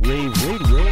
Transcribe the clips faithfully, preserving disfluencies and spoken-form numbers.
Rave Radio.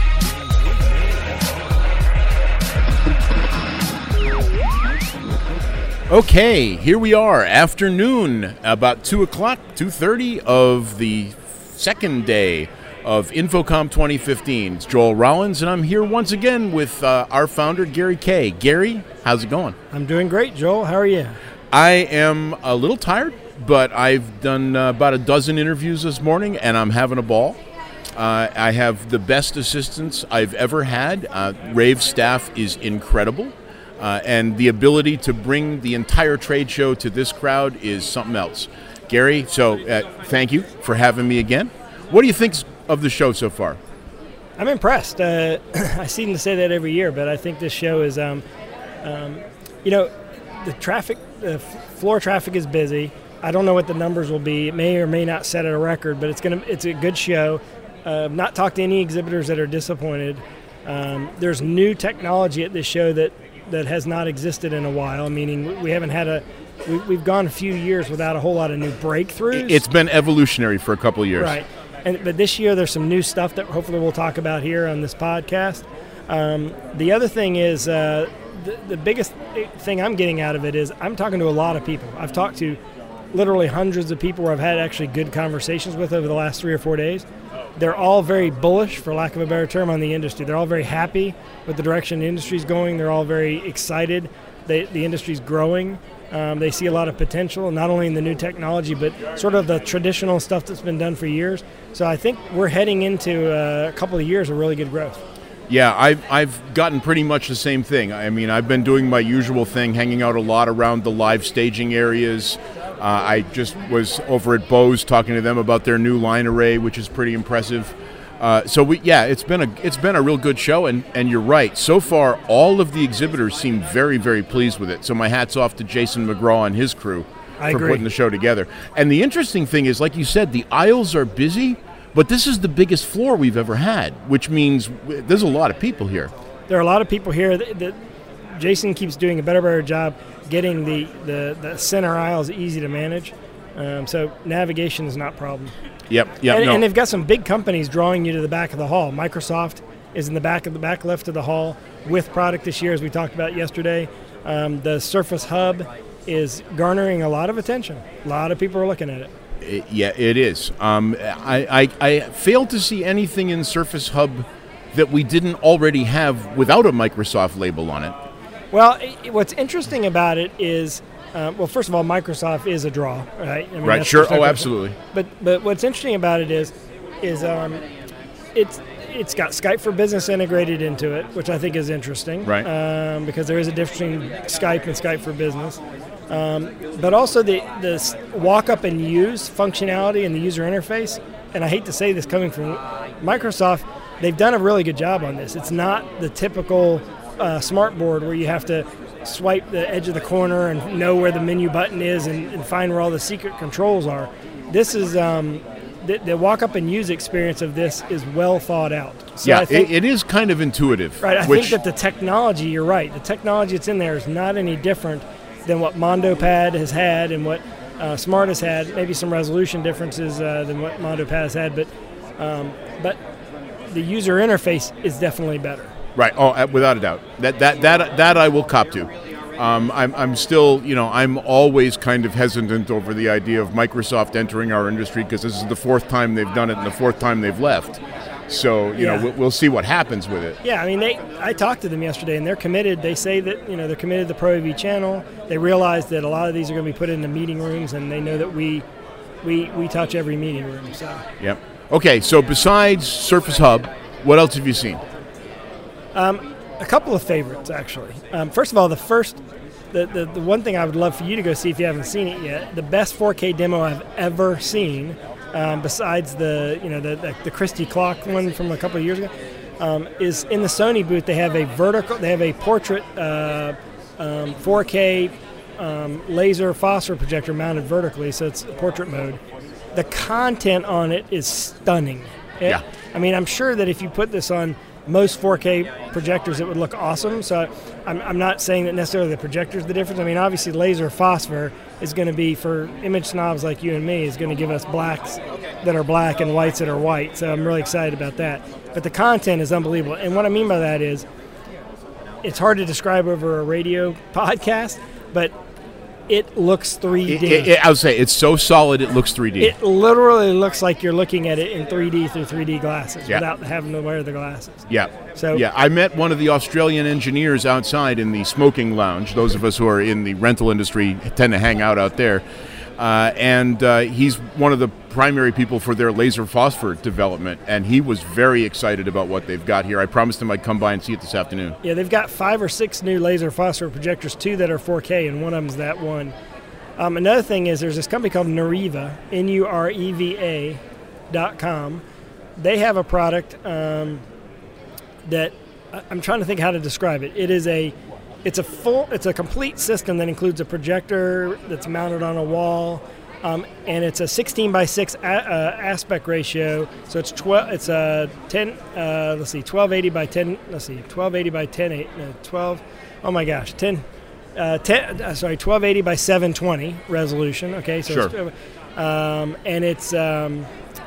Okay, here we are, afternoon, about two o'clock, two thirty of the second day of InfoComm twenty fifteen. It's Joel Rollins, and I'm here once again with uh, our founder, Gary Kay. Gary, how's it going? I'm doing great, Joel. How are you? I am a little tired, but I've done uh, about a dozen interviews this morning, and I'm having a ball. Uh, I have the best assistants I've ever had. Uh, Rave staff is incredible, uh, and the ability to bring the entire trade show to this crowd is something else. Gary, so uh, thank you for having me again. What do you think of the show so far? I'm impressed. Uh, I seem to say that every year, but I think this show is, um, um, you know, the traffic, the floor traffic is busy. I don't know what the numbers will be. It may or may not set a record, but it's gonna. It's a good show. Uh, not talked to any exhibitors that are disappointed. Um, there's new technology at this show that, that has not existed in a while, meaning we haven't had a, we, we've gone a few years without a whole lot of new breakthroughs. It's been evolutionary for a couple of years. Right. And, but this year there's some new stuff that hopefully we'll talk about here on this podcast. Um, the other thing is, uh, the, the biggest thing I'm getting out of it is I'm talking to a lot of people. I've talked to literally hundreds of people where I've had actually good conversations with over the last three or four days. They're all very bullish, for lack of a better term, on the industry. They're all very happy with the direction the industry's going. They're all very excited. They, the industry's growing. Um, they see a lot of potential, not only in the new technology, but sort of the traditional stuff that's been done for years. So I think we're heading into uh, a couple of years of really good growth. Yeah, I've, I've gotten pretty much the same thing. I mean, I've been doing my usual thing, hanging out a lot around the live staging areas. Uh, I just was over at Bose talking to them about their new line array, which is pretty impressive. Uh, so we, yeah, it's been a it's been a real good show, and, and you're right. So far, all of the exhibitors seem very, very pleased with it. So my hat's off to Jason McGraw and his crew I for agree. putting the show together. And the interesting thing is, like you said, the aisles are busy, but this is the biggest floor we've ever had, which means w- there's a lot of people here. There are a lot of people here that, that Jason keeps doing a better, better job getting the, the, the center aisles easy to manage. Um, so navigation is not a problem. Yep, yep. And, no. and they've got some big companies drawing you to the back of the hall. Microsoft is in the back of the back left of the hall with product this year, as we talked about yesterday. Um, the Surface Hub is garnering a lot of attention. A lot of people are looking at it. It, yeah, it is. Um, I, I, I failed to see anything in Surface Hub that we didn't already have without a Microsoft label on it. Well, it, what's interesting about it is, uh, well, first of all, Microsoft is a draw, right? I mean, Right, that's sure. just not Oh, gonna- absolutely. But but what's interesting about it is, is um, it's it's got Skype for Business integrated into it, which I think is interesting. Right. Um, because there is a difference between Skype and Skype for Business. Um, but also the the s- walk up and use functionality and the user interface. And I hate to say this coming from Microsoft, they've done a really good job on this. It's not the typical uh, smart board where you have to swipe the edge of the corner and know where the menu button is and, and find where all the secret controls are. This is um, the, the walk up and use experience of this is well thought out. So yeah, I think, it, it is kind of intuitive. right. I which, think that the technology, you're right, the technology that's in there is not any different than what MondoPad has had and what uh, Smart has had. Maybe some resolution differences uh, than what MondoPad has had, but um, but the user interface is definitely better. Right. Oh, uh, without a doubt. That that that that I will cop to. Um, I'm I'm still, you know, I'm always kind of hesitant over the idea of Microsoft entering our industry because this is the fourth time they've done it and the fourth time they've left. So, you Yeah. know, we'll, we'll see what happens with it. Yeah, I mean, they. I talked to them yesterday, and they're committed. They say that you know they're committed to the Pro A V channel. They realize that a lot of these are going to be put into meeting rooms, and they know that we, we we touch every meeting room. So. Yep. Okay. So besides Surface Hub, what else have you seen? Um, a couple of favorites, actually. Um, first of all, the first, the, the the one thing I would love for you to go see if you haven't seen it yet, the best four K demo I've ever seen, um, besides the you know the, the the Christie clock one from a couple of years ago, um, is in the Sony booth. They have a vertical, they have a portrait uh, um, four K um, laser phosphor projector mounted vertically, so it's portrait mode. The content on it is stunning. It- Yeah. I mean, I'm sure that if you put this on most four K projectors, it would look awesome. So I'm, I'm not saying that necessarily the projector's the difference. I mean, obviously laser phosphor is going to be, for image snobs like you and me, is going to give us blacks that are black and whites that are white. So I'm really excited about that. But the content is unbelievable. And what I mean by that is it's hard to describe over a radio podcast, but it looks three D. It, it, I would say it's so solid it looks three D. It literally looks like you're looking at it in three D through three D glasses yeah. without having to wear the glasses. Yeah. So yeah, I met one of the Australian engineers outside in the smoking lounge. Those of us who are in the rental industry tend to hang out out there. Uh, and uh, he's one of the primary people for their laser phosphor development, and he was very excited about what they've got here. I promised him I'd come by and see it this afternoon. Yeah, they've got five or six new laser phosphor projectors, two that are four K, and one of them's that one. Um, another thing is there's this company called Nureva, N U R E V A dot com. They have a product um, that I'm trying to think how to describe it. It is a It's a full, it's a complete system that includes a projector that's mounted on a wall, um, and it's a sixteen by six a, uh, aspect ratio. So it's twelve, it's a ten, uh, let's see, twelve eighty by ten. Let's see, twelve eighty by ten, eight, no, twelve. Oh my gosh, ten, uh, ten. Uh, sorry, twelve eighty by seven twenty resolution. Okay, so sure. It's, um, and it's um,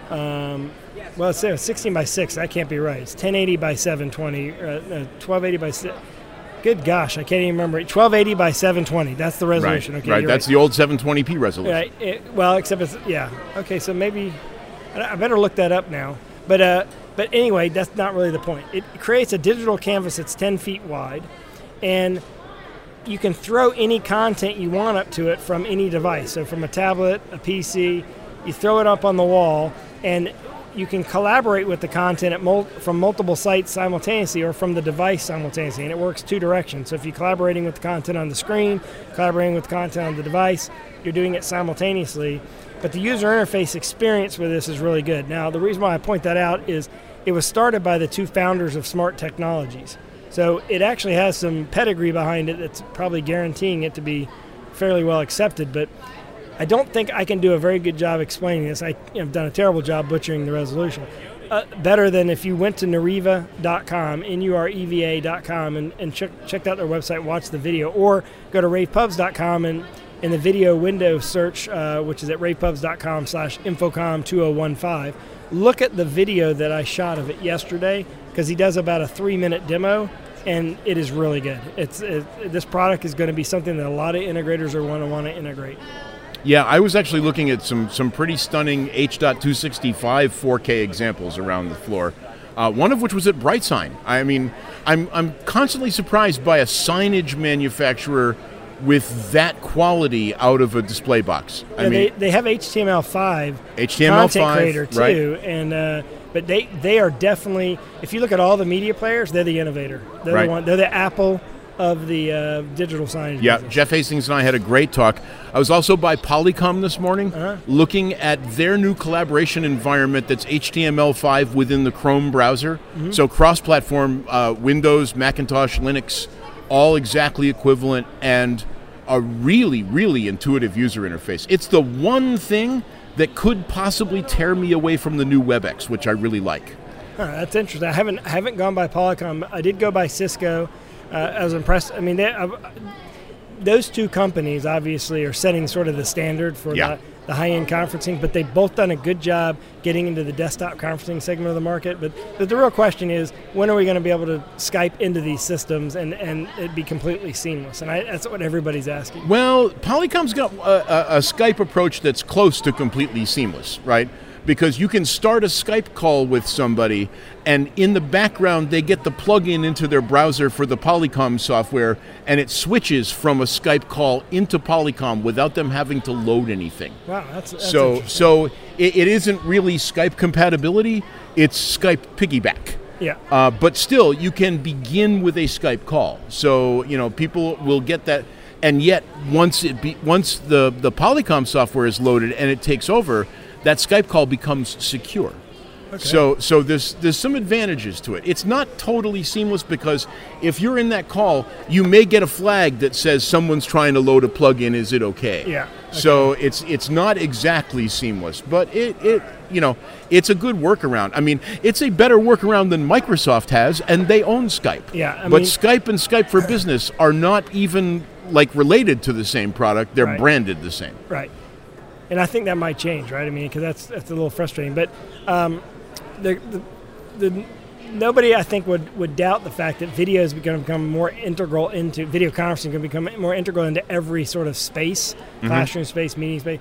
um, well, it's uh, sixteen by six. That can't be right. It's ten eighty by seven twenty. Uh, uh, twelve eighty by six. Good gosh, I can't even remember. twelve eighty by seven twenty. That's the resolution. Right, okay, right. That's right. the old seven twenty p resolution. Right. It, well, except it's yeah. Okay, so maybe I better look that up now. But uh, but anyway, that's not really the point. It creates a digital canvas that's ten feet wide, and you can throw any content you want up to it from any device. So from a tablet, a P C, you throw it up on the wall, and you can collaborate with the content at mul- from multiple sites simultaneously or from the device simultaneously, and it works two directions. So if you're collaborating with the content on the screen, collaborating with the content on the device, you're doing it simultaneously. But the user interface experience with this is really good. Now, the reason why I point that out is it was started by the two founders of Smart Technologies. So it actually has some pedigree behind it that's probably guaranteeing it to be fairly well accepted, but I don't think I can do a very good job explaining this. I have done a terrible job butchering the resolution. Uh, better than if you went to Nureva dot com, N U R E V A dot com, and, and check, checked out their website, watch the video, or go to rave pubs dot com and in the video window search, uh, which is at rave pubs dot com slash infocom two oh one five, look at the video that I shot of it yesterday, because he does about a three-minute demo, and it is really good. It's it, this product is going to be something that a lot of integrators are going to want to integrate. Yeah, I was actually looking at some some pretty stunning H two sixty-five four K examples around the floor, uh, one of which was at BrightSign. I mean, I'm I'm constantly surprised by a signage manufacturer with that quality out of a display box. I yeah, mean, they, they have H T M L five H T M L five content creator too, right. and uh, but they they are definitely, if you look at all the media players, they're the innovator. They're right. the one. They're the Apple of the uh, digital signage. Yeah, business. Jeff Hastings and I had a great talk. I was also by Polycom this morning, uh-huh. looking at their new collaboration environment that's H T M L five within the Chrome browser. Mm-hmm. So cross-platform, uh, Windows, Macintosh, Linux, all exactly equivalent, and a really, really intuitive user interface. It's the one thing that could possibly tear me away from the new WebEx, which I really like. Huh, that's interesting. I haven't I haven't gone by Polycom. I did go by Cisco. Uh, I was impressed. I mean, they, uh, those two companies obviously are setting sort of the standard for yeah. the, the high-end conferencing, but they've both done a good job getting into the desktop conferencing segment of the market. But, but the real question is, when are we going to be able to Skype into these systems and, and it be completely seamless? And I, that's what everybody's asking. Well, Polycom's got a, a, a Skype approach that's close to completely seamless, right? Because you can start a Skype call with somebody, and in the background they get the plug-in into their browser for the Polycom software, and it switches from a Skype call into Polycom without them having to load anything. Wow, that's, that's so interesting. so it, it isn't really Skype compatibility; it's Skype piggyback. Yeah. Uh, but still, you can begin with a Skype call, so you know people will get that. And yet, once it be, once the the Polycom software is loaded and it takes over, that Skype call becomes secure. Okay. So so there's there's some advantages to it. It's not totally seamless because if you're in that call, you may get a flag that says someone's trying to load a plug-in. Is it okay? Yeah. Okay. So it's it's not exactly seamless, but it, it you know it's a good workaround. I mean, it's a better workaround than Microsoft has, and they own Skype. Yeah. I but mean, Skype and Skype for Business are not even like related to the same product. They're Right. branded the same. Right. And I think that might change, right? I mean, because that's that's a little frustrating. But um, the, the the nobody I think would, would doubt the fact that video is going to become more integral into video conferencing, going to become more integral into every sort of space, mm-hmm. classroom space, meeting space.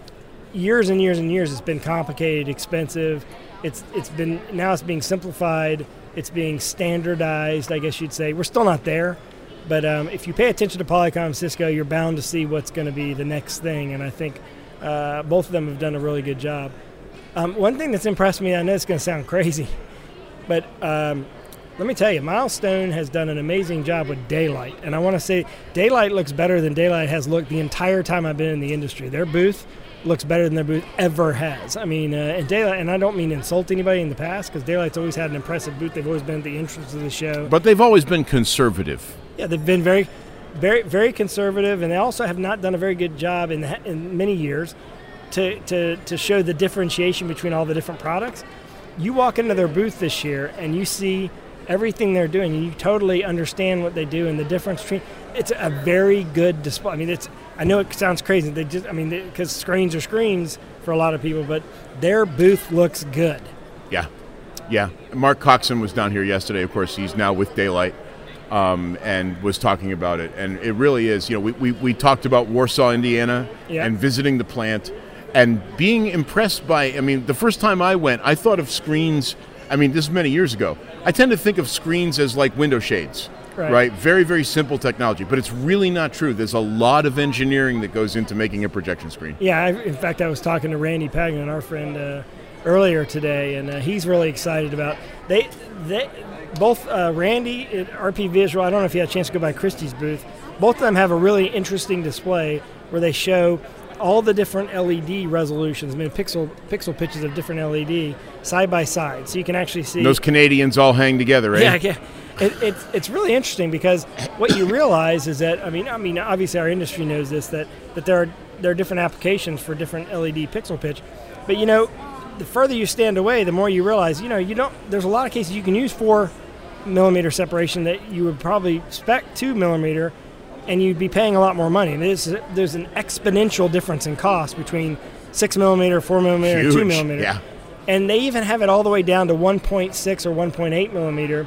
Years and years and years, it's been complicated, expensive. It's it's been now it's being simplified. It's being standardized, I guess you'd say. We're still not there, but um, if you pay attention to Polycom, Cisco, you're bound to see what's going to be the next thing. And I think uh, both of them have done a really good job. Um, one thing that's impressed me, I know it's going to sound crazy, but um, let me tell you, Milestone has done an amazing job with Daylight. And I want to say Daylight looks better than Daylight has looked the entire time I've been in the industry. Their booth looks better than their booth ever has. I mean, uh, and Daylight, and I don't mean to insult anybody in the past, because Daylight's always had an impressive booth. They've always been at the entrance of the show. But they've always been conservative. Yeah, they've been very, very, very conservative, and they also have not done a very good job in, the, in many years to, to, to show the differentiation between all the different products. You walk into their booth this year, and you see everything they're doing, and you totally understand what they do and the difference between. It's a very good display. I mean, it's. I know it sounds crazy. They just. I mean, because screens are screens for a lot of people, but their booth looks good. Yeah, yeah. Mark Coxon was down here yesterday. Of course, he's now with Daylight, um, and was talking about it. And it really is. You know, we we, we talked about Warsaw, Indiana, yeah. and visiting the plant, and being impressed by. I mean, the first time I went, I thought of screens. I mean, this is many years ago. I tend to think of screens as like window shades. Right. right, very, very simple technology, but it's really not true. There's a lot of engineering that goes into making a projection screen. Yeah, I, in fact, I was talking to Randy Pagnon, our friend, uh, earlier today, and uh, he's really excited about they, they both uh, Randy at R P Visual. I don't know if you had a chance to go by Christie's booth. Both of them have a really interesting display where they show all the different L E D resolutions, I mean, pixel pixel pitches of different L E D side by side, so you can actually see those Canadians all hang together, right? Yeah, yeah. It, it's it's really interesting because what you realize is that I mean I mean obviously our industry knows this that, that there are there are different applications for different L E D pixel pitch, but you know the further you stand away, the more you realize you know you don't. There's a lot of cases you can use four millimeter separation that you would probably spec two millimeter, and you'd be paying a lot more money. And there's there's an exponential difference in cost between six millimeter, four millimeter, Huge. and two millimeter. Yeah. And they even have it all the way down to one point six or one point eight millimeter.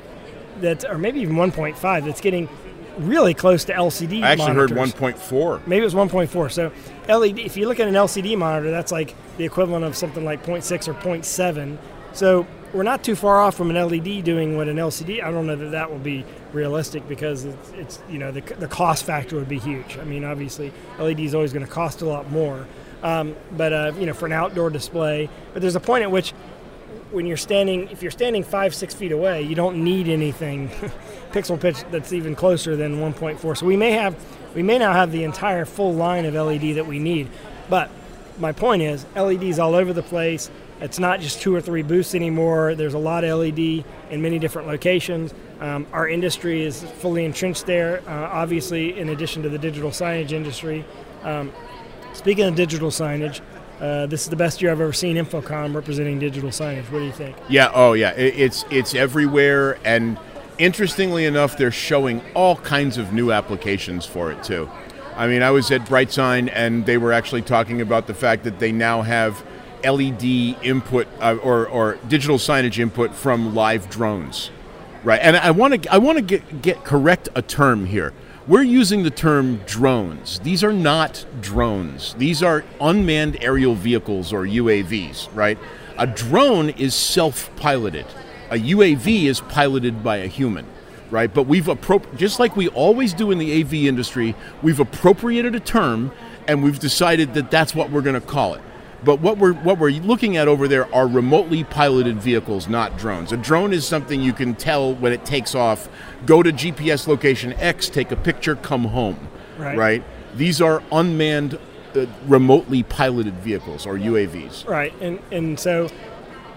That, or maybe even one point five, that's getting really close to L C D I actually monitors. heard one point four. Maybe it was one point four. So L E D, if you look at an L C D monitor, that's like the equivalent of something like zero point six or zero point seven. So we're not too far off from an L E D doing what an L C D. I don't know that that will be realistic because it's, it's you know, the, the cost factor would be huge. I mean, obviously, L E D is always going to cost a lot more. Um, but, uh, you know, for an outdoor display. But there's a point at which when you're standing, if you're standing five, six feet away, you don't need anything pixel pitch that's even closer than one point four. So we may have, we may now have the entire full line of L E D that we need. But my point is, L E Ds all over the place. It's not just two or three booths anymore. There's a lot of L E D in many different locations. Um, our industry is fully entrenched there, uh, obviously, in addition to the digital signage industry. Um, speaking of digital signage, Uh, this is the best year I've ever seen Infocom representing digital signage. What do you think? Yeah, oh yeah, it, it's it's everywhere, and interestingly enough, they're showing all kinds of new applications for it too. I mean, I was at BrightSign, and they were actually talking about the fact that they now have L E D input uh, or or digital signage input from live drones, right? And I want to I want to get get correct a term here. We're using the term drones. These are not drones. These are unmanned aerial vehicles, or U A Vs, right? A drone is self-piloted. A U A V is piloted by a human, right? But we've, appro- just like we always do in the A V industry, we've appropriated a term, and we've decided that that's what we're going to call it. But what we're what we're looking at over there are remotely piloted vehicles, not drones. A drone is something you can tell when it takes off, go to G P S location X, take a picture, come home, right? right? These are unmanned, uh, remotely piloted vehicles, or U A Vs. Right, and and so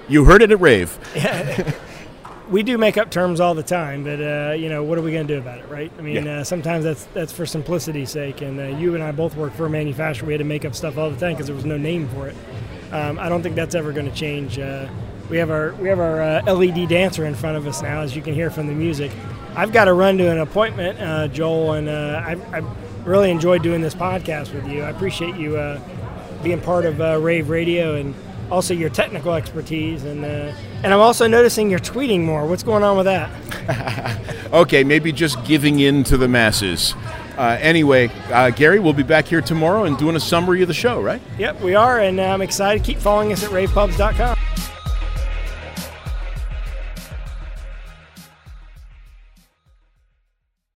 You heard it at Rave. We do make up terms all the time, but uh, you know, what are we going to do about it, right? I mean, Yeah. uh, sometimes that's that's for simplicity's sake. And uh, you and I both work for a manufacturer. We had to make up stuff all the time because there was no name for it. Um, I don't think that's ever going to change. Uh, we have our we have our uh, L E D dancer in front of us now, as you can hear from the music. I've got to run to an appointment, uh, Joel, and uh, I, I really enjoyed doing this podcast with you. I appreciate you uh, being part of uh, Rave Radio and also your technical expertise. And uh, and I'm also noticing you're tweeting more. What's going on with that? Okay, maybe just giving in to the masses. Uh, anyway, uh, Gary, we'll be back here tomorrow and doing a summary of the show, right? Yep, we are, and uh, I'm excited. Keep following us at rave pubs dot com.